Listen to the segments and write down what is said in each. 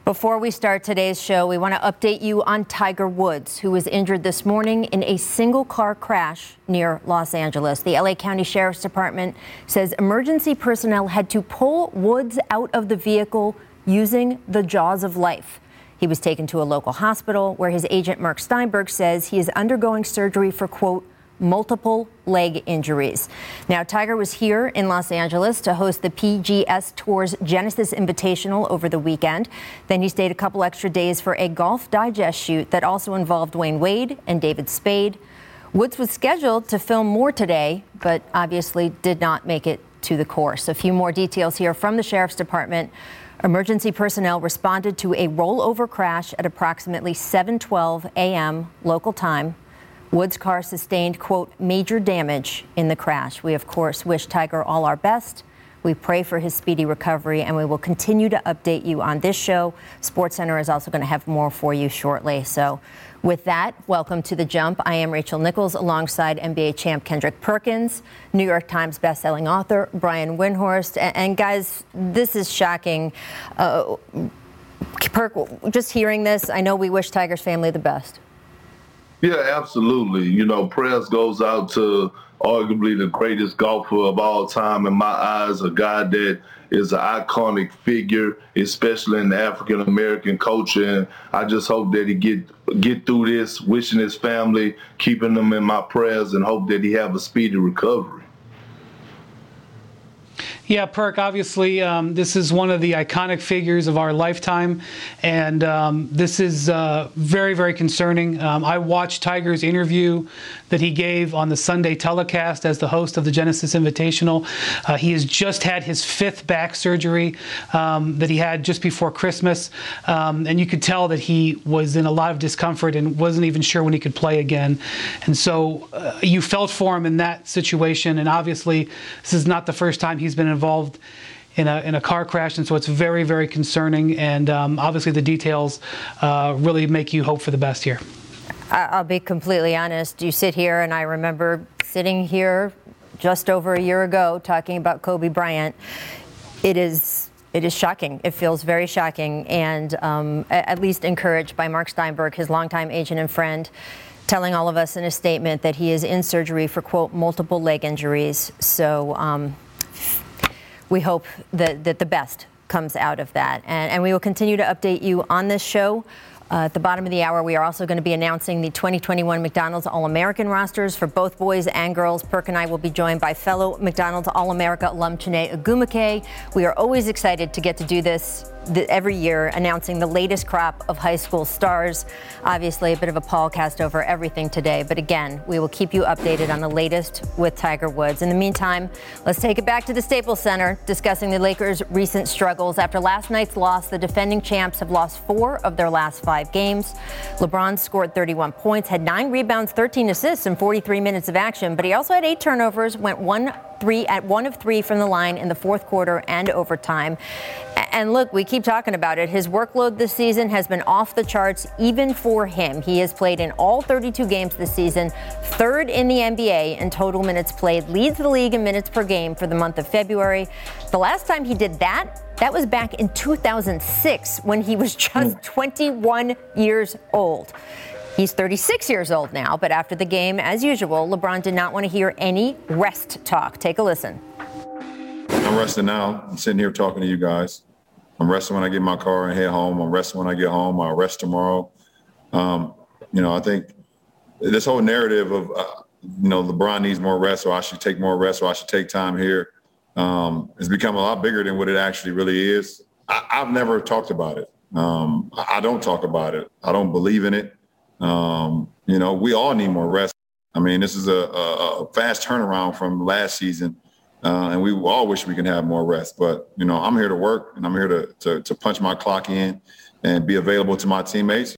Before we start today's show, we want to update you on Tiger Woods, who was injured this morning in a single-car crash near Los Angeles. The LA County Sheriff's Department says emergency personnel had to pull Woods out of the vehicle using the jaws of life. He was taken to a local hospital where his agent, Mark Steinberg, says he is undergoing surgery for, quote, multiple leg injuries. Now, Tiger was here in Los Angeles to host the PGS Tour's Genesis Invitational over the weekend. Then he stayed a couple extra days for a Golf Digest shoot that also involved Dwayne Wade and David Spade. Woods was scheduled to film more today, but obviously did not make it to the course. A few more details here from the Sheriff's Department. Emergency personnel responded to a rollover crash at approximately 7:12 a.m. local time. Woods' car sustained, quote, major damage in the crash. We, of course, wish Tiger all our best. We pray for his speedy recovery, and we will continue to update you on this show. SportsCenter is also going to have more for you shortly. So with that, welcome to The Jump. I am Rachel Nichols alongside NBA champ Kendrick Perkins, New York Times bestselling author Brian Windhorst. And guys, this is shocking. Perk, just hearing this, I know we wish Tiger's family the best. Yeah, absolutely. You know, prayers goes out to arguably the greatest golfer of all time in my eyes, a guy that is an iconic figure, especially in the African-American culture. And I just hope that he get through this, wishing his family, keeping them in my prayers, and hope that he have a speedy recovery. Yeah, Perk, obviously, this is one of the iconic figures of our lifetime, and this is very, very concerning. I watched Tiger's interview that he gave on the Sunday telecast as the host of the Genesis Invitational. He has just had his 5th back surgery that he had just before Christmas, and you could tell that he was in a lot of discomfort and wasn't even sure when he could play again. And so you felt for him in that situation, and obviously this is not the first time he's been involved in a car crash, and so it's very, very concerning, and obviously the details really make you hope for the best here. I'll be completely honest. You sit here, and I remember sitting here just over a year ago talking about Kobe Bryant. It is shocking. It feels very shocking, and at least encouraged by Mark Steinberg, his longtime agent and friend, telling all of us in a statement that he is in surgery for, quote, multiple leg injuries. So we hope that the best comes out of that. And we will continue to update you on this show. At the bottom of the hour, we are also going to be announcing the 2021 McDonald's All-American rosters for both boys and girls. Perk and I will be joined by fellow McDonald's All-America alum Chiney Ogwumike. We are always excited to get to do this every year, announcing the latest crop of high school stars. Obviously, a bit of a Paul cast over everything today. But again, we will keep you updated on the latest with Tiger Woods. In the meantime, let's take it back to the Staples Center, discussing the Lakers' recent struggles. After last night's loss, the defending champs have lost 4 of their last 5 games. LeBron scored 31 points, had 9 rebounds, 13 assists in 43 minutes of action, but he also had 8 turnovers, went 1 of 3 from the line in the fourth quarter and overtime. And look, we keep talking about it. His workload this season has been off the charts, even for him. He has played in all 32 games this season, 3rd in the NBA in total minutes played, leads the league in minutes per game for the month of February. The last time he did that was back in 2006 when he was just 21 years old. He's 36 years old now, but after the game, as usual, LeBron did not want to hear any rest talk. Take a listen. I'm resting now. I'm sitting here talking to you guys. I'm resting when I get in my car and head home. I'm resting when I get home. I'll rest tomorrow. I think this whole narrative of, LeBron needs more rest, or I should take more rest, or I should take time here, has become a lot bigger than what it actually really is. I've never talked about it. I don't talk about it. I don't believe in it. We all need more rest. I mean, this is a fast turnaround from last season, and we all wish we can have more rest. But, I'm here to work, and I'm here to punch my clock in and be available to my teammates.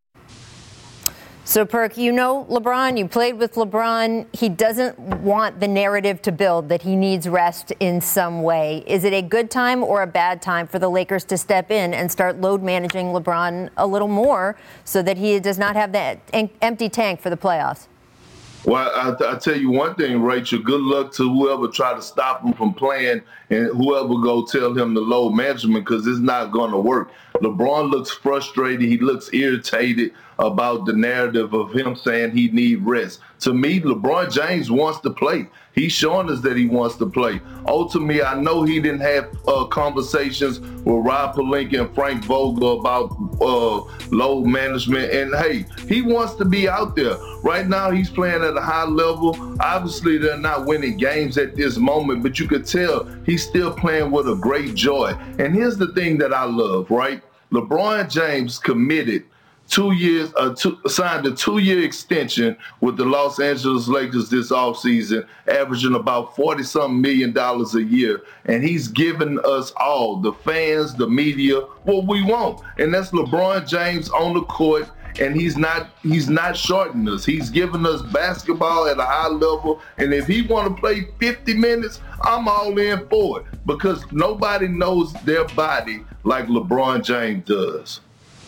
So, Perk, LeBron, you played with LeBron. He doesn't want the narrative to build that he needs rest in some way. Is it a good time or a bad time for the Lakers to step in and start load managing LeBron a little more so that he does not have that empty tank for the playoffs? Well, I tell you one thing, Rachel, good luck to whoever try to stop him from playing and whoever go tell him to load management, because it's not going to work. LeBron looks frustrated. He looks irritated about the narrative of him saying he need rest. To me, LeBron James wants to play. He's showing us that he wants to play. Ultimately, I know he didn't have conversations with Rob Pelinka and Frank Vogel about load management. And, hey, he wants to be out there. Right now, he's playing at a high level. Obviously, they're not winning games at this moment, but you could tell he's still playing with a great joy. And here's the thing that I love, right? LeBron James committed 2 years, signed a 2-year extension with the Los Angeles Lakers this offseason, averaging about $40-something million a year. And he's given us all, the fans, the media, what we want. And that's LeBron James on the court. And he's not shorting us. He's giving us basketball at a high level. And if he want to play 50 minutes, I'm all in for it, because nobody knows their body like LeBron James does.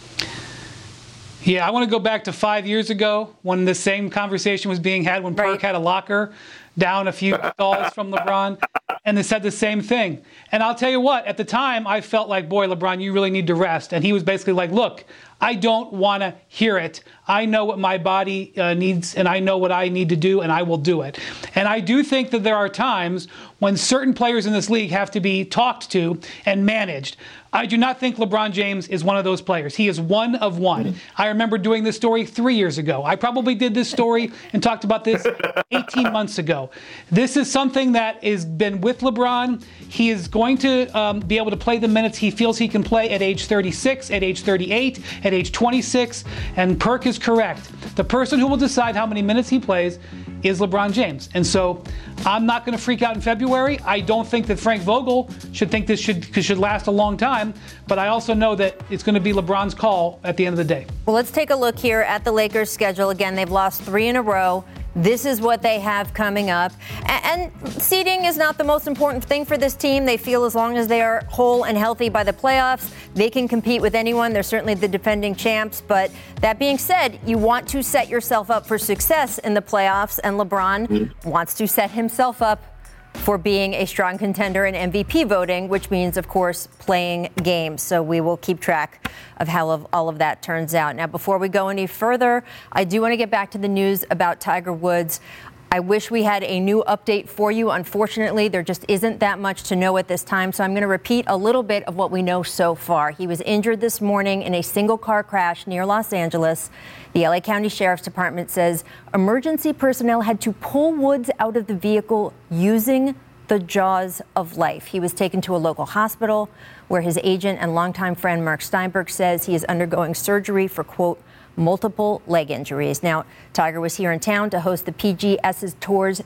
Yeah, I want to go back to 5 years ago when the same conversation was being had when Perk had a locker down a few stalls from LeBron, and they said the same thing. And I'll tell you what, at the time, I felt like, boy, LeBron, you really need to rest. And he was basically like, look, I don't want to hear it. I know what my body needs, and I know what I need to do, and I will do it. And I do think that there are times when certain players in this league have to be talked to and managed. I do not think LeBron James is one of those players. He is one of one. I remember doing this story 3 years ago. I probably did this story and talked about this 18 months ago. This is something that has been with LeBron. He is going to be able to play the minutes he feels he can play at age 36, at age 38, at age 26. And Perk is correct. The person who will decide how many minutes he plays is LeBron James. And so I'm not going to freak out in February. I don't think that Frank Vogel should think this should last a long time, but I also know that it's going to be LeBron's call at the end of the day. Well, let's take a look here at the Lakers' schedule. Again, they've lost 3 in a row. This is what they have coming up. And seeding is not the most important thing for this team. They feel as long as they are whole and healthy by the playoffs, they can compete with anyone. They're certainly the defending champs. But that being said, you want to set yourself up for success in the playoffs. And LeBron wants to set himself up for being a strong contender in MVP voting, which means, of course, playing games. So we will keep track of how all of that turns out. Now, before we go any further, I do want to get back to the news about Tiger Woods. I wish we had a new update for you. Unfortunately, there just isn't that much to know at this time. So I'm going to repeat a little bit of what we know so far. He was injured this morning in a single car crash near Los Angeles. The LA County Sheriff's Department says emergency personnel had to pull Woods out of the vehicle using the jaws of life. He was taken to a local hospital where his agent and longtime friend Mark Steinberg says he is undergoing surgery for, quote, multiple leg injuries. Now, Tiger was here in town to host the PGS Tour's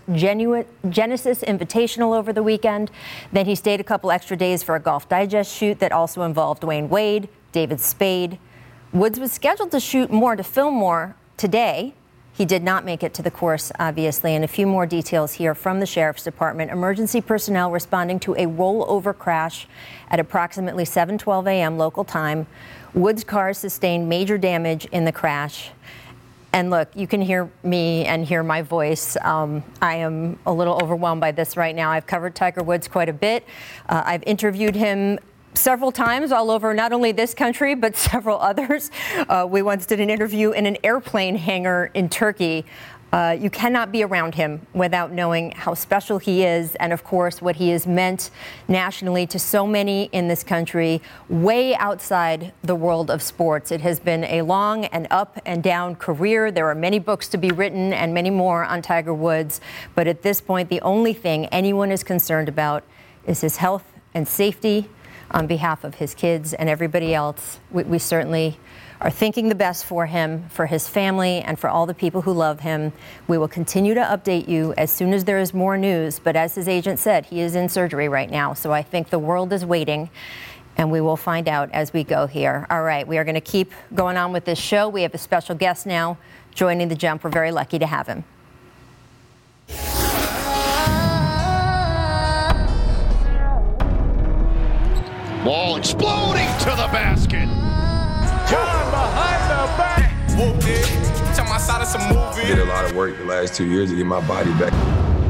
Genesis Invitational over the weekend. Then he stayed a couple extra days for a Golf Digest shoot that also involved Dwayne Wade, David Spade. Woods was scheduled to film more today. He did not make it to the course, obviously. And a few more details here from the Sheriff's Department. Emergency personnel responding to a rollover crash at approximately 7:12 a.m. local time. Woods' car sustained major damage in the crash. And look, you can hear me and hear my voice. I am a little overwhelmed by this right now. I've covered Tiger Woods quite a bit. I've interviewed him several times all over not only this country, but several others. We once did an interview in an airplane hangar in Turkey. You cannot be around him without knowing how special he is and, of course, what he has meant nationally to so many in this country, way outside the world of sports. It has been a long and up and down career. There are many books to be written and many more on Tiger Woods. But at this point, the only thing anyone is concerned about is his health and safety. On behalf of his kids and everybody else, we certainly are thinking the best for him, for his family, and for all the people who love him. We will continue to update you as soon as there is more news. But as his agent said, he is in surgery right now. So I think the world is waiting, and we will find out as we go here. All right, we are going to keep going on with this show. We have a special guest now joining the Jump. We're very lucky to have him. Ball exploding to the basket. John behind the back. Whooped it. To my side of some movie. I did a lot of work the last 2 years to get my body back.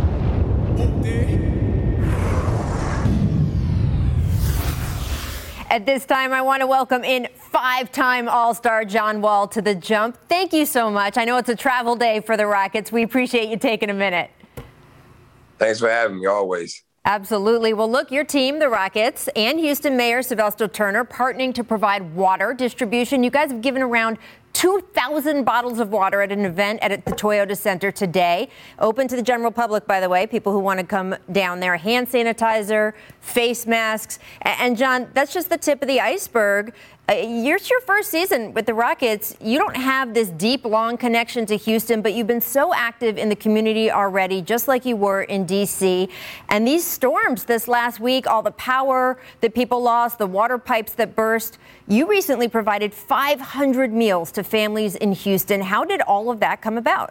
Whooped it. At this time, I want to welcome in 5-time All-Star John Wall to The Jump. Thank you so much. I know it's a travel day for the Rockets. We appreciate you taking a minute. Thanks for having me, always. Absolutely. Well, look, your team, the Rockets, and Houston Mayor Sylvester Turner partnering to provide water distribution. You guys have given around 2,000 bottles of water at an event at the Toyota Center today. Open to the general public, by the way, people who want to come down there. Hand sanitizer, face masks. And, John, that's just the tip of the iceberg. It's your first season with the Rockets. You don't have this deep, long connection to Houston, but you've been so active in the community already, just like you were in D.C. And these storms this last week, all the power that people lost, the water pipes that burst, you recently provided 500 meals to families in Houston. How did all of that come about?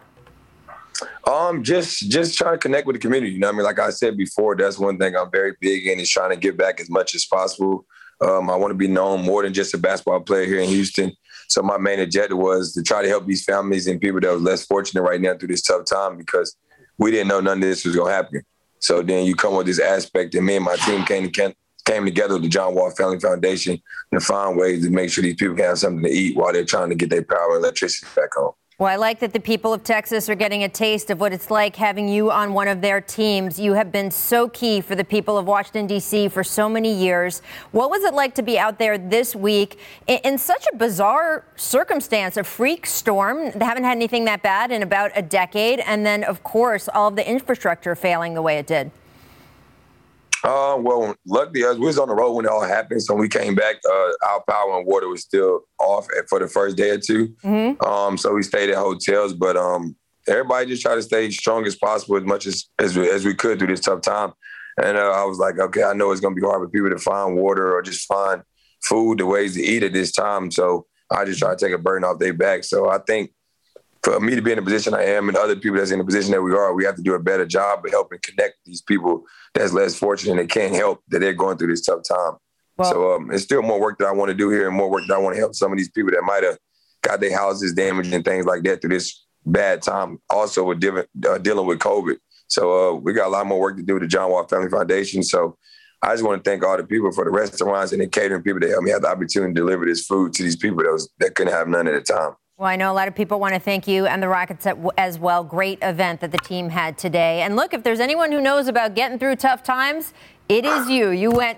Just trying to connect with the community. You know what I mean? Like I said before, that's one thing I'm very big in, is trying to give back as much as possible. I want to be known more than just a basketball player here in Houston. So my main objective was to try to help these families and people that were less fortunate right now through this tough time, because we didn't know none of this was going to happen. So then you come with this aspect, and me and my team came together with the John Wall Family Foundation to find ways to make sure these people can have something to eat while they're trying to get their power and electricity back home. Well, I like that the people of Texas are getting a taste of what it's like having you on one of their teams. You have been so key for the people of Washington, D.C. for so many years. What was it like to be out there this week in such a bizarre circumstance, a freak storm? They haven't had anything that bad in about a decade. And then, of course, all of the infrastructure failing the way it did. Well, luckily, we was on the road when it all happened. So when we came back, our power and water was still off for the first day or two. Mm-hmm. So we stayed at hotels. But everybody just tried to stay strong as possible, as much as we could through this tough time. And I was like, okay, I know it's going to be hard for people to find water or just find food, the ways to eat at this time. So I just try to take a burden off their back. So I think for me to be in the position I am, and other people that's in the position that we are, we have to do a better job of helping connect these people that's less fortunate and can't help that they're going through this tough time. Well, so it's still more work that I want to do here, and more work that I want to help some of these people that might have got their houses damaged and things like that through this bad time. Also, with dealing with COVID. So we got a lot more work to do with the John Wall Family Foundation. So I just want to thank all the people for the restaurants and the catering people that helped me have the opportunity to deliver this food to these people that couldn't have none at the time. Well, I know a lot of people want to thank you and the Rockets as well. Great event that the team had today. And look, if there's anyone who knows about getting through tough times, it is you. You went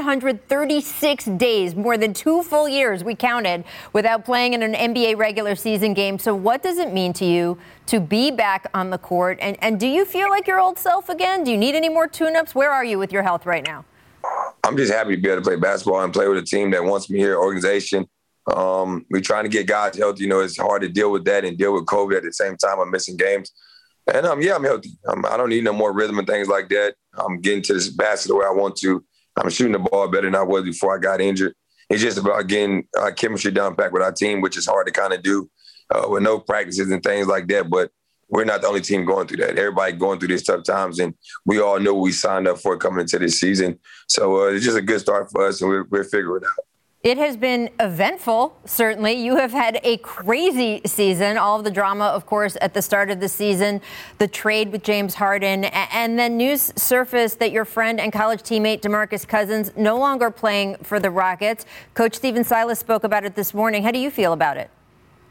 736 days, more than 2 full years, we counted, without playing in an NBA regular season game. So what does it mean to you to be back on the court? And do you feel like your old self again? Do you need any more tune-ups? Where are you with your health right now? I'm just happy to be able to play basketball and play with a team that wants me here, organization. We're trying to get guys healthy. You know, it's hard to deal with that and deal with COVID at the same time. I'm missing games. And, I'm healthy. I don't need no more rhythm and things like that. I'm getting to this basket the way I want to. I'm shooting the ball better than I was before I got injured. It's just about getting chemistry down back with our team, which is hard to kind of do with no practices and things like that. But we're not the only team going through that. Everybody going through these tough times, and we all know what we signed up for coming into this season. So it's just a good start for us, and we're figuring it out. It has been eventful, certainly. You have had a crazy season. All of the drama, of course, at the start of the season, the trade with James Harden, and then news surfaced that your friend and college teammate DeMarcus Cousins no longer playing for the Rockets. Coach Stephen Silas spoke about it this morning. How do you feel about it?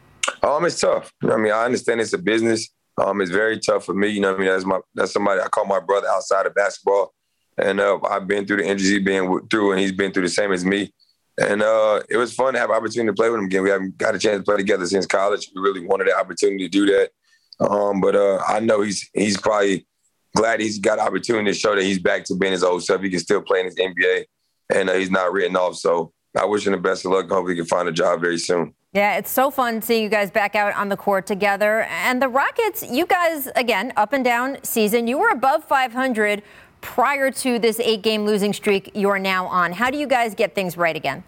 It's tough. I mean, I understand it's a business. It's very tough for me. You know what I mean? That's somebody I call my brother outside of basketball. And I've been through the injuries he's been through, and he's been through the same as me. And it was fun to have an opportunity to play with him again. We haven't got a chance to play together since college. We really wanted the opportunity to do that. But I know he's probably glad he's got an opportunity to show that he's back to being his old self. He can still play in his NBA, and he's not written off. So I wish him the best of luck. Hopefully he can find a job very soon. Yeah, it's so fun seeing you guys back out on the court together. And the Rockets, you guys, again, up and down season. You were above 500 prior to this 8-game losing streak you're now on. How do you guys get things right again?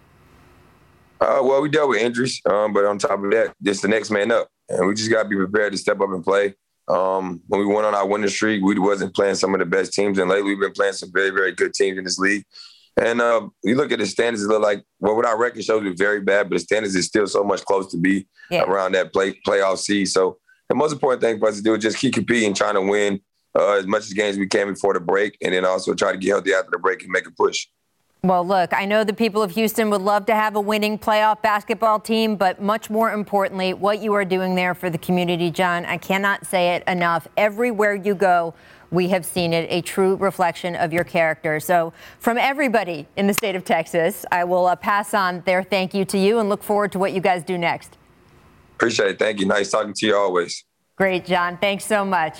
Well, we dealt with injuries, but on top of that, just the next man up. And we just got to be prepared to step up and play. When we went on our winning streak, we wasn't playing some of the best teams. And lately, we've been playing some very, very good teams in this league. And you look at the standards, it look like, well, what our record shows is very bad, but the standards is still so much close to be around that playoff seed. So the most important thing for us to do is just keep competing, trying to win as much as games we can before the break, and then also try to get healthy after the break and make a push. Well, look, I know the people of Houston would love to have a winning playoff basketball team, but much more importantly, what you are doing there for the community, John, I cannot say it enough. Everywhere you go, we have seen it, a true reflection of your character. So from everybody in the state of Texas, I will pass on their thank you to you and look forward to what you guys do next. Appreciate it. Thank you. Nice talking to you always. Great, John. Thanks so much.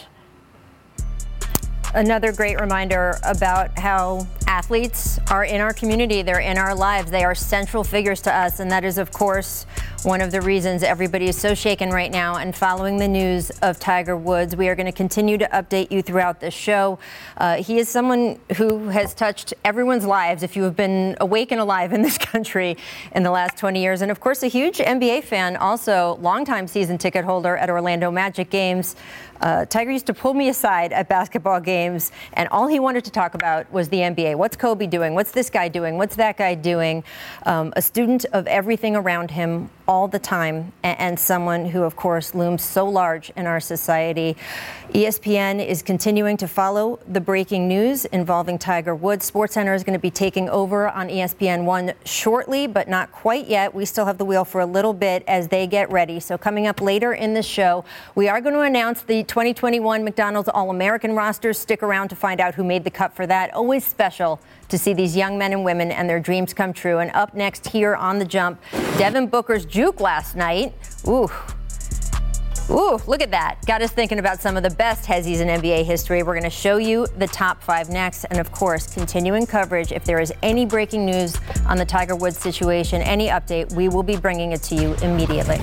Another great reminder about how athletes are in our community. They're in our lives. They are central figures to us. And that is, of course, one of the reasons everybody is so shaken right now and following the news of Tiger Woods. We are going to continue to update you throughout this show. He is someone who has touched everyone's lives, if you have been awake and alive in this country in the last 20 years. And, of course, a huge NBA fan, also longtime season ticket holder at Orlando Magic games. Tiger used to pull me aside at basketball games, and all he wanted to talk about was the NBA. What's Kobe doing? What's this guy doing? What's that guy doing? A student of everything around him all the time, and someone who, of course, looms so large in our society. ESPN is continuing to follow the breaking news involving Tiger Woods. SportsCenter is going to be taking over on ESPN1 shortly, but not quite yet. We still have the wheel for a little bit as they get ready. So coming up later in the show, we are going to announce the 2021 McDonald's All-American rosters. Stick around to find out who made the cut for that. Always special to see these young men and women and their dreams come true. And up next here on The Jump, Devin Booker's juke last night. Ooh, look at that. Got us thinking about some of the best Hezzies in NBA history. We're going to show you the top 5 next. And, of course, continuing coverage. If there is any breaking news on the Tiger Woods situation, any update, we will be bringing it to you immediately.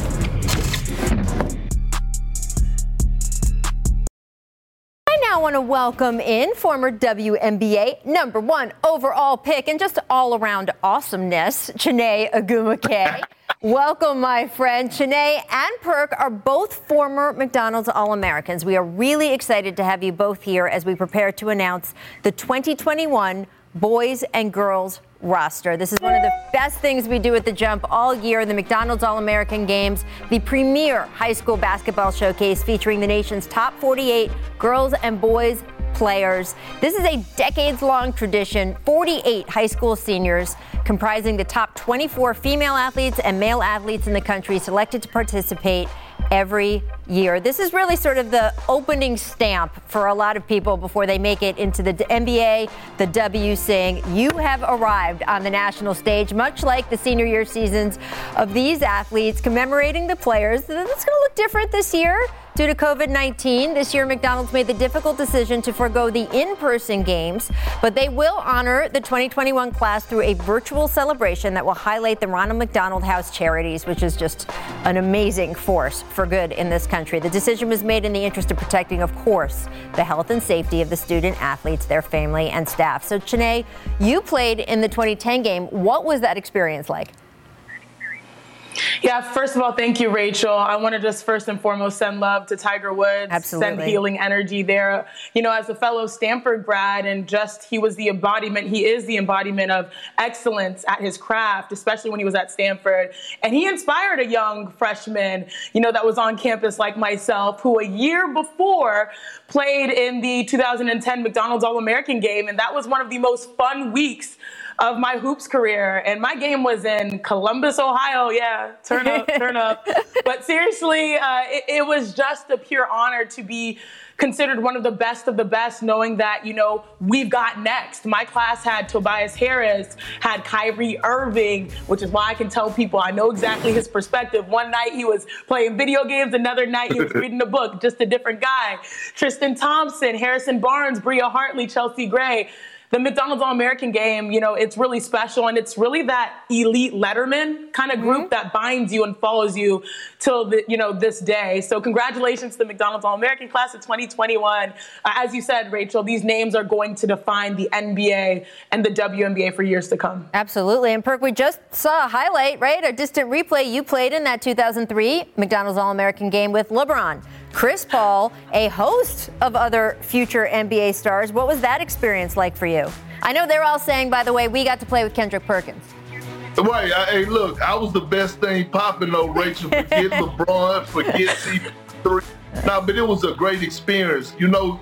I want to welcome in former WNBA #1 overall pick and just all-around awesomeness, Chiney Ogwumike. Welcome, my friend. Chiney and Perk are both former McDonald's All-Americans. We are really excited to have you both here as we prepare to announce the 2021 boys and girls roster. This is one of the best things we do at The Jump all year, the McDonald's All-American Games, the premier high school basketball showcase featuring the nation's top 48 girls and boys players. This is a decades-long tradition, 48 high school seniors comprising the top 24 female athletes and male athletes in the country selected to participate every year. This is really sort of the opening stamp for a lot of people before they make it into the NBA, the W, saying you have arrived on the national stage, much like the senior year seasons of these athletes, commemorating the players. It's going to look different this year. Due to COVID-19, this year McDonald's made the difficult decision to forego the in-person games, but they will honor the 2021 class through a virtual celebration that will highlight the Ronald McDonald House Charities, which is just an amazing force for good in this country. The decision was made in the interest of protecting, of course, the health and safety of the student athletes, their family, and staff. So, Chiney, you played in the 2010 game. What was that experience like? Yeah, first of all, thank you, Rachel. I want to just first and foremost send love to Tiger Woods, Absolutely. Send healing energy there. You know, as a fellow Stanford grad, and just he is the embodiment of excellence at his craft, especially when he was at Stanford. And he inspired a young freshman, you know, that was on campus like myself, who a year before played in the 2010 McDonald's All-American game. And that was one of the most fun weeks of my hoops career. And my game was in Columbus, Ohio. Yeah, turn up. But seriously, it was just a pure honor to be considered one of the best, knowing that, you know, we've got next. My class had Tobias Harris, had Kyrie Irving, which is why I can tell people I know exactly his perspective. One night he was playing video games, another night he was reading a book, just a different guy. Tristan Thompson, Harrison Barnes, Bria Hartley, Chelsea Gray. The McDonald's All-American game, you know, it's really special, and it's really that elite letterman kind of group that binds you and follows you till this day. So congratulations to the McDonald's All-American class of 2021. As you said, Rachel, these names are going to define the NBA and the WNBA for years to come. Absolutely. And Perk, we just saw a highlight, right? A distant replay. You played in that 2003 McDonald's All-American game with LeBron, Chris Paul, a host of other future NBA stars. What was that experience like for you? I know they're all saying, by the way, we got to play with Kendrick Perkins. Right. Hey, look, I was the best thing popping, though, Rachel. Forget LeBron, forget CP3. No, but it was a great experience. You know,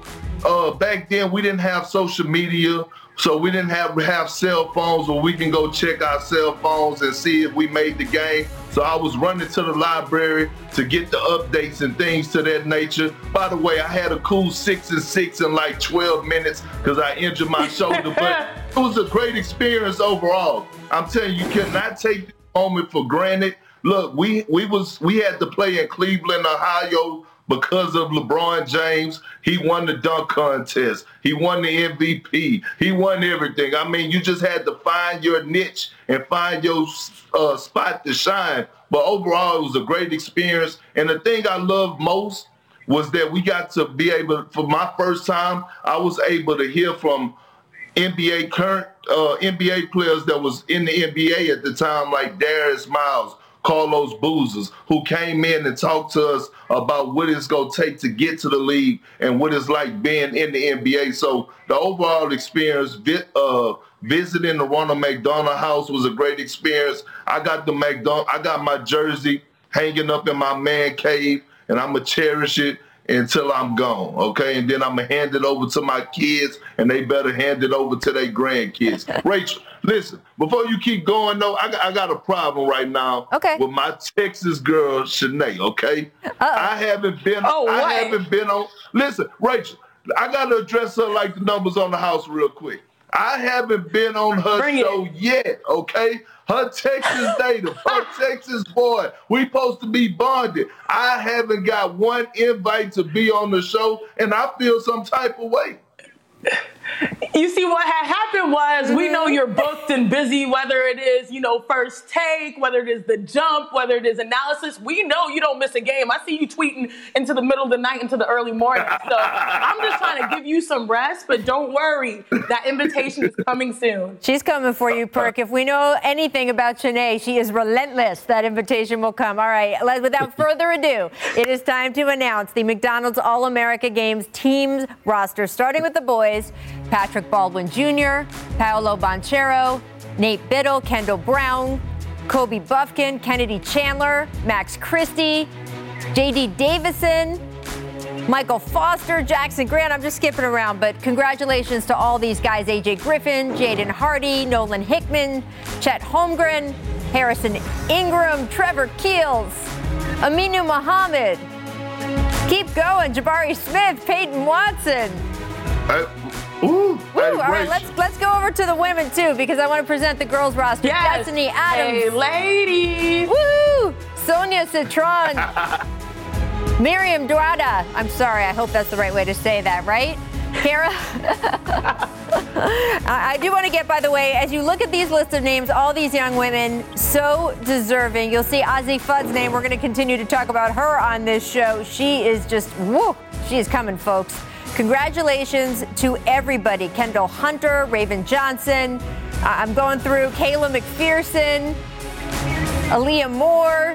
back then we didn't have social media, so we didn't have cell phones where we can go check our cell phones and see if we made the game. So I was running to the library to get the updates and things to that nature. By the way, I had a cool 6-6 in like 12 minutes because I injured my shoulder, but it was a great experience overall. I'm telling you, you cannot take this moment for granted. Look, we had to play in Cleveland, Ohio, because of LeBron James. He won the dunk contest. He won the MVP. He won everything. I mean, you just had to find your niche and find your spot to shine. But overall, it was a great experience. And the thing I loved most was that we got to be able, for my first time, I was able to hear from current NBA players that was in the NBA at the time, like Darius Miles, Carlos Boozers, who came in and talked to us about what it's going to take to get to the league and what it's like being in the NBA. So the overall experience, visiting the Ronald McDonald House was a great experience. I got my jersey hanging up in my man cave, and I'm going to cherish it until I'm gone, okay? And then I'm going to hand it over to my kids, and they better hand it over to their grandkids. Rachel, listen, before you keep going, though, I got a problem right now with my Texas girl, Shanae, okay? I haven't been on, listen, Rachel, I got to address her like the numbers on the house real quick. I haven't been on her show yet, okay? Her Texas native, her Texas boy. We supposed to be bonded. I haven't got one invite to be on the show, and I feel some type of way. You see, what had happened was we know you're booked and busy, whether it is, First Take, whether it is The Jump, whether it is analysis. We know you don't miss a game. I see you tweeting into the middle of the night, into the early morning. So I'm just trying to give you some rest, but don't worry. That invitation is coming soon. She's coming for you, Perk. If we know anything about Shanae, she is relentless. That invitation will come. All right, without further ado, it is time to announce the McDonald's All-America Games teams roster, starting with the boys. Patrick Baldwin Jr., Paolo Banchero, Nate Biddle, Kendall Brown, Kobe Buffkin, Kennedy Chandler, Max Christie, J.D. Davison, Michael Foster, Jackson Grant. I'm just skipping around, but congratulations to all these guys. A.J. Griffin, Jaden Hardy, Nolan Hickman, Chet Holmgren, Harrison Ingram, Trevor Keels, Aminu Muhammad. Keep going. Jabari Smith, Peyton Watson. All right, let's go over to the women, too, because I want to present the girls' roster. Yes. Destiny Adams. Hey, ladies. Woo! Sonia Citron. Miriam Duada. I'm sorry, I hope that's the right way to say that, right? Kara. I do want to get, by the way, as you look at these lists of names, all these young women, so deserving. You'll see Azzi Fudd's name. We're going to continue to talk about her on this show. She is just, woo, she is coming, folks. Congratulations to everybody. Kendall Hunter, Raven Johnson. I'm going through Kayla McPherson, Aaliyah Moore.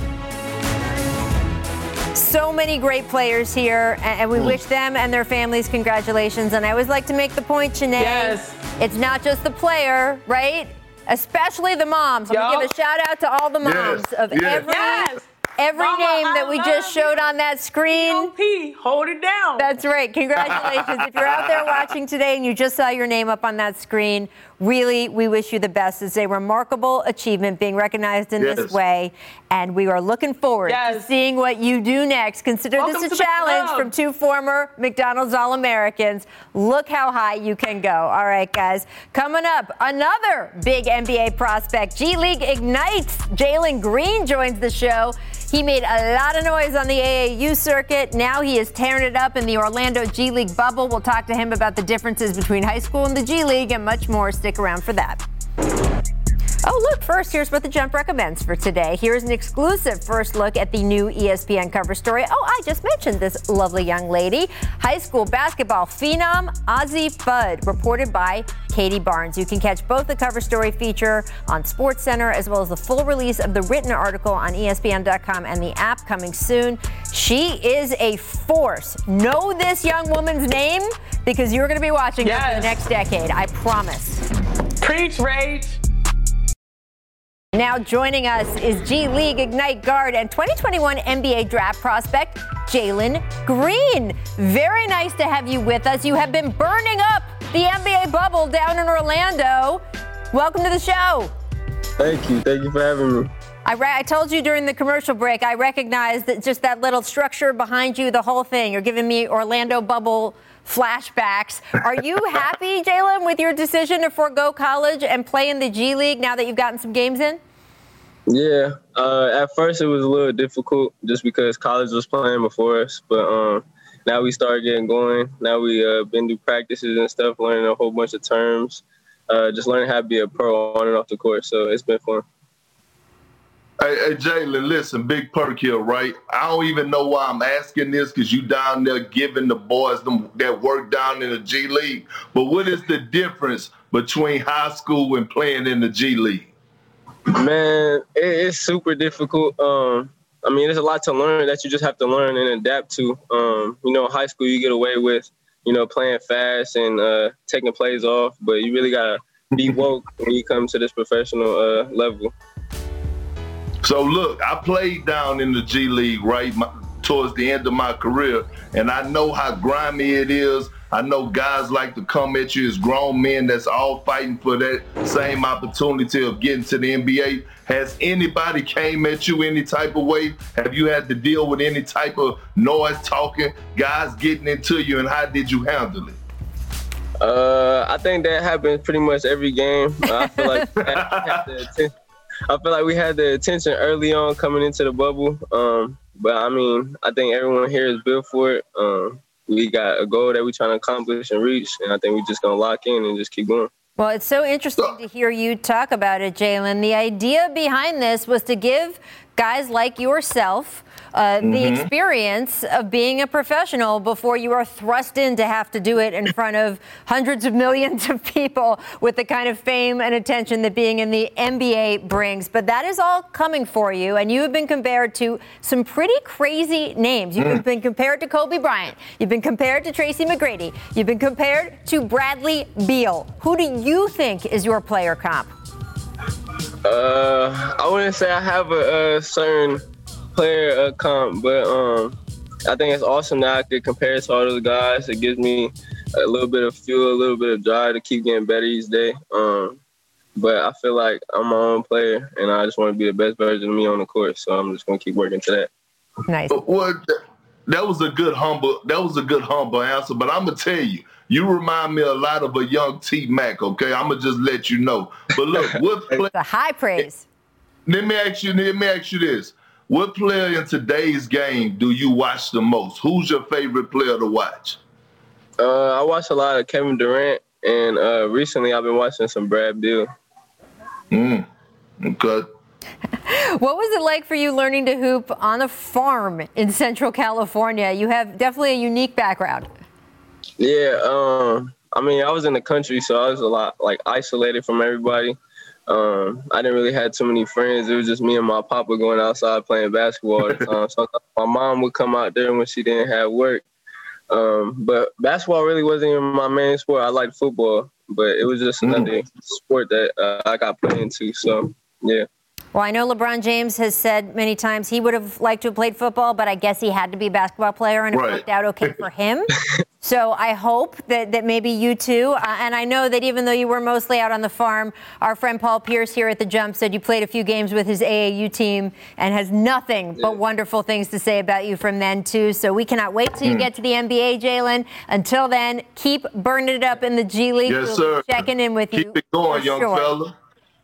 So many great players here, and we wish them and their families congratulations. And I always like to make the point, Shanae, it's not just the player, right? Especially the moms. I'm going to give a shout out to all the moms of every Mama, name that we just showed on that screen. P.O.P. Hold it down. That's right. Congratulations. If you're out there watching today and you just saw your name up on that screen, really, we wish you the best. It's a remarkable achievement being recognized in this way, and we are looking forward to seeing what you do next. Consider this a challenge from two former McDonald's All-Americans. Look how high you can go. All right, guys. Coming up, another big NBA prospect. G League ignites. Jalen Green joins the show. He made a lot of noise on the AAU circuit. Now he is tearing it up in the Orlando G League bubble. We'll talk to him about the differences between high school and the G League and much more. Stick around for that. Oh, look, first, here's what the Jump recommends for today. Here's an exclusive first look at the new ESPN cover story. Oh, I just mentioned this lovely young lady. High school basketball phenom Azzi Fudd, reported by Katie Barnes. You can catch both the cover story feature on SportsCenter as well as the full release of the written article on ESPN.com and the app coming soon. She is a force. Know this young woman's name because you're going to be watching her for the next decade. I promise. Preach, Rage. Now joining us is G League Ignite guard and 2021 NBA draft prospect, Jalen Green. Very nice to have you with us. You have been burning up the NBA bubble down in Orlando. Welcome to the show. Thank you. Thank you for having me. I told you during the commercial break, I recognized that just that little structure behind you, the whole thing. You're giving me Orlando bubble flashbacks. Are you happy, Jalen, with your decision to forego college and play in the G League now that you've gotten some games in? Yeah. At first, it was a little difficult just because college was playing before us. But now we started getting going. Now we been through practices and stuff, learning a whole bunch of terms, just learning how to be a pro on and off the court. So it's been fun. Hey, Jalen, listen, Big Perk here, right? I don't even know why I'm asking this because you down there giving the boys that work down in the G League. But what is the difference between high school and playing in the G League? Man, it's super difficult. I mean, there's a lot to learn that you just have to learn and adapt to. High school you get away with, playing fast and taking plays off. But you really got to be woke when you come to this professional level. So, look, I played down in the G League, right, towards the end of my career, and I know how grimy it is. I know guys like to come at you as grown men that's all fighting for that same opportunity of getting to the NBA. Has anybody came at you any type of way? Have you had to deal with any type of noise talking, guys getting into you, and how did you handle it? I think that happens pretty much every game. I feel like we had the attention early on coming into the bubble. But, I mean, I think everyone here is built for it. We got a goal that we're trying to accomplish and reach, and I think we're just going to lock in and just keep going. Well, it's so interesting to hear you talk about it, Jalen. The idea behind this was to give guys like yourself the experience of being a professional before you are thrust in to have to do it in front of hundreds of millions of people with the kind of fame and attention that being in the NBA brings. But that is all coming for you, and you have been compared to some pretty crazy names. You've been compared to Kobe Bryant. You've been compared to Tracy McGrady. You've been compared to Bradley Beal. Who do you think is your player comp? I wouldn't say I have a certain player comp, but I think it's awesome that I could compare to all those guys. It gives me a little bit of fuel, a little bit of drive to keep getting better each day. But I feel like I'm my own player, and I just want to be the best version of me on the court. So I'm just going to keep working to that. Nice. Well, that was a good humble answer. But I'm gonna tell you, you remind me a lot of a young T-Mac. Okay, I'm gonna just let you know. But look, it's a high praise. Let me ask you this. What player in today's game do you watch the most? Who's your favorite player to watch? I watch a lot of Kevin Durant, and recently I've been watching some Brad Beal. Okay. What was it like for you learning to hoop on a farm in Central California? You have definitely a unique background. Yeah, I mean, I was in the country, so I was a lot isolated from everybody. I didn't really have too many friends. It was just me and my papa going outside playing basketball all the time. So my mom would come out there when she didn't have work. But basketball really wasn't even my main sport. I liked football, but it was just another sport that I got put into. So, yeah. Well, I know LeBron James has said many times he would have liked to have played football, but I guess he had to be a basketball player, and it worked out okay for him. So I hope that maybe you too. And I know that even though you were mostly out on the farm, our friend Paul Pierce here at The Jump said you played a few games with his AAU team and has nothing but wonderful things to say about you from then too. So we cannot wait till you get to the NBA, Jalen. Until then, keep burning it up in the G League. Yes, sir. Checking in with you. Keep it going, young fella.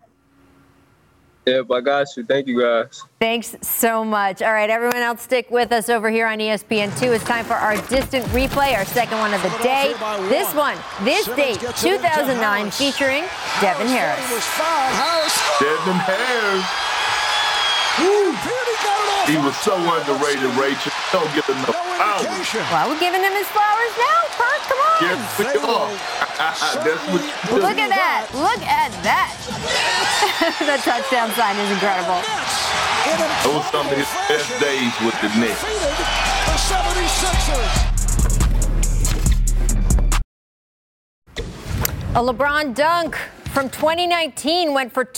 Yep, I got you. Thank you, guys. Thanks so much. All right, everyone else, stick with us over here on ESPN2. It's time for our distant replay, our second one of the day. This date, 2009, featuring Devin Harris. Devin Harris. He was so underrated, Rachel. Don't get enough flowers. Well, we're giving him his flowers now, Perk. Come on. Yes, we are. That's what you do. Look at that. Look at that. The touchdown sign is incredible. Those were some of his best days with the Knicks. A LeBron dunk from 2019 went for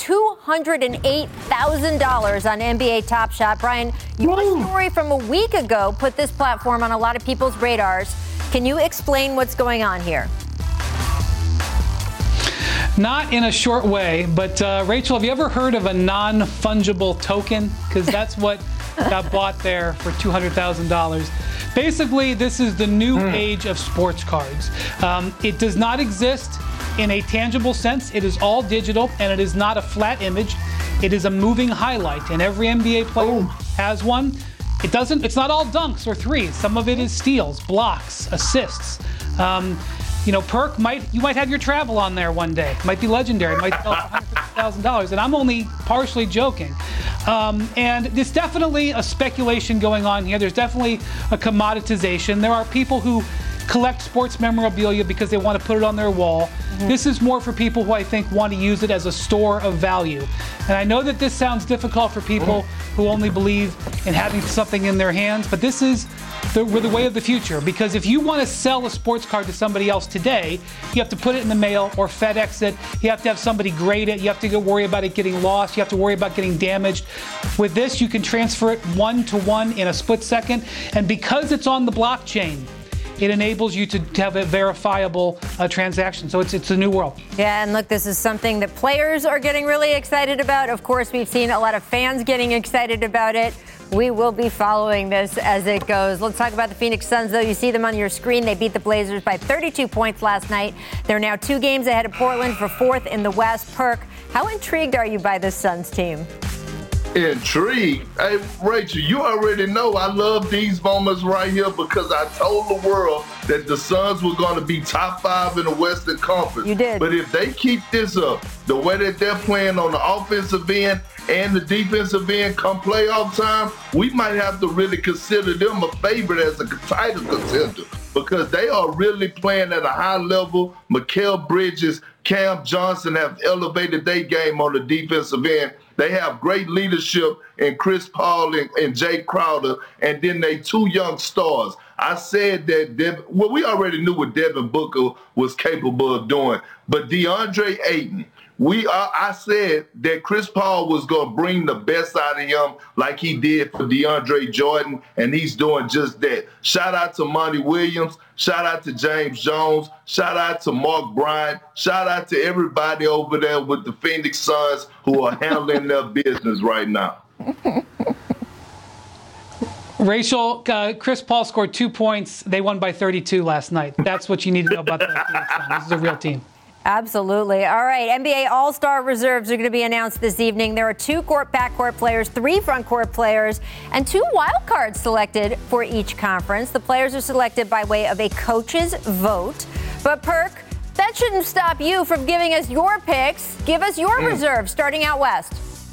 $208,000 on NBA Top Shot. Brian, your story from a week ago put this platform on a lot of people's radars. Can you explain what's going on here? Not in a short way, but Rachel, have you ever heard of a non-fungible token? Because that's what got bought there for $200,000. Basically, this is the new age of sports cards. It does not exist in a tangible sense. It is all digital, and it is not a flat image. It is a moving highlight, and every NBA player has one. It's not all dunks or threes. Some of it is steals, blocks, assists. Perk, you might have your travel on there one day. It might be legendary. It might sell for $150,000. And I'm only partially joking. And there's definitely a speculation going on here. There's definitely a commoditization. There are people who collect sports memorabilia because they want to put it on their wall. This is more for people who I think want to use it as a store of value. And I know that this sounds difficult for people who only believe in having something in their hands, but this is the way of the future. Because if you want to sell a sports card to somebody else today, you have to put it in the mail or FedEx it. You have to have somebody grade it. You have to worry about it getting lost. You have to worry about getting damaged. With this, you can transfer it one-to-one in a split second. And because it's on the blockchain, it enables you to have a verifiable transaction. So it's a new world. Yeah, and look, this is something that players are getting really excited about. Of course, we've seen a lot of fans getting excited about it. We will be following this as it goes. Let's talk about the Phoenix Suns, though. You see them on your screen. They beat the Blazers by 32 points last night. They're now 2 games ahead of Portland for 4th in the West. Perk, how intrigued are you by this Suns team? Intrigued? Hey, Rachel, you already know I love these moments right here because I told the world that the Suns were going to be top 5 in the Western Conference. You did. But if they keep this up, the way that they're playing on the offensive end and the defensive end come playoff time, we might have to really consider them a favorite as a title contender because they are really playing at a high level. Mikal Bridges, Cam Johnson have elevated their game on the defensive end. They have great leadership in Chris Paul and Jay Crowder, and then they 2 young stars. I said that we already knew what Devin Booker was capable of doing, but DeAndre Ayton, I said that Chris Paul was going to bring the best out of him like he did for DeAndre Jordan, and he's doing just that. Shout out to Monty Williams. Shout out to James Jones. Shout out to Mark Bryant. Shout out to everybody over there with the Phoenix Suns who are handling their business right now. Rachel, Chris Paul scored 2 points. They won by 32 last night. That's what you need to know about the Phoenix Suns. This is a real team. Absolutely. All right, NBA All-Star reserves are going to be announced this evening. There are 2 backcourt players, 3 frontcourt players, and 2 wild cards selected for each conference. The players are selected by way of a coach's vote. But, Perk, that shouldn't stop you from giving us your picks. Give us your reserves, starting out west.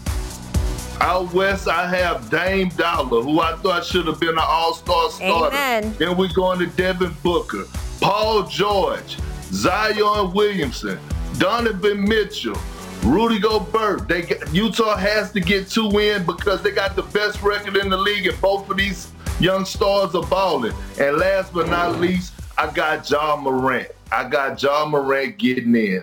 Out west, I have Dame Dollar, who I thought should have been an all-star starter. Amen. Then we're going to Devin Booker, Paul George, Zion Williamson, Donovan Mitchell, Rudy Gobert. Utah has to get 2 in because they got the best record in the league, and both of these young stars are balling. And last but not least, I got Ja Morant. I got Ja Morant getting in.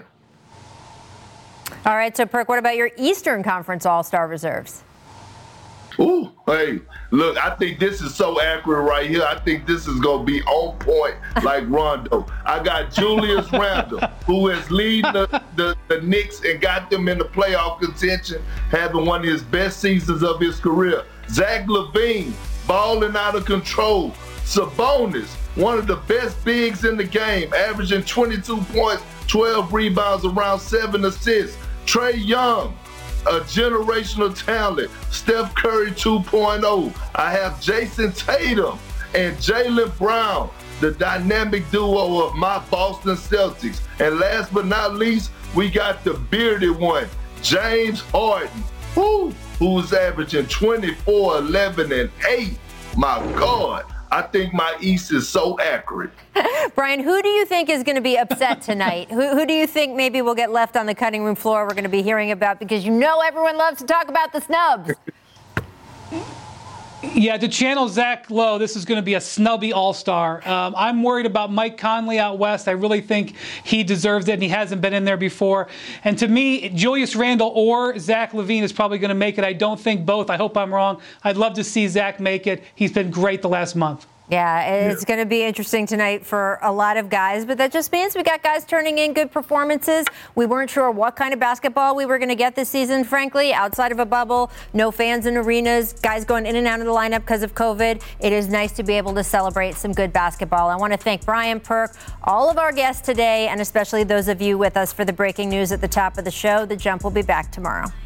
All right, so Perk, what about your Eastern Conference All-Star reserves? Ooh, hey, look, I think this is so accurate right here. I think this is going to be on point like Rondo. I got Julius Randle, who is leading the Knicks and got them in the playoff contention, having one of his best seasons of his career. Zach LaVine, balling out of control. Sabonis, one of the best bigs in the game, averaging 22 points, 12 rebounds, around 7 assists. Trae Young, a generational talent. Steph Curry 2.0. I have Jason Tatum and Jaylen Brown, the dynamic duo of my Boston Celtics. And last but not least, we got the bearded one, James Harden, who's averaging 24, 11, and 8. My God, I think my East is so accurate. Brian, who do you think is going to be upset tonight? Who do you think maybe will get left on the cutting room floor we're going to be hearing about? Because you know everyone loves to talk about the snubs. Yeah, to channel Zach Lowe, this is going to be a snubby all-star. I'm worried about Mike Conley out west. I really think he deserves it, and he hasn't been in there before. And to me, Julius Randle or Zach LaVine is probably going to make it. I don't think both. I hope I'm wrong. I'd love to see Zach make it. He's been great the last month. Yeah, it's going to be interesting tonight for a lot of guys, but that just means we got guys turning in good performances. We weren't sure what kind of basketball we were going to get this season, frankly, outside of a bubble, no fans in arenas, guys going in and out of the lineup because of COVID. It is nice to be able to celebrate some good basketball. I want to thank Brian Perk, all of our guests today, and especially those of you with us for the breaking news at the top of the show. The Jump will be back tomorrow.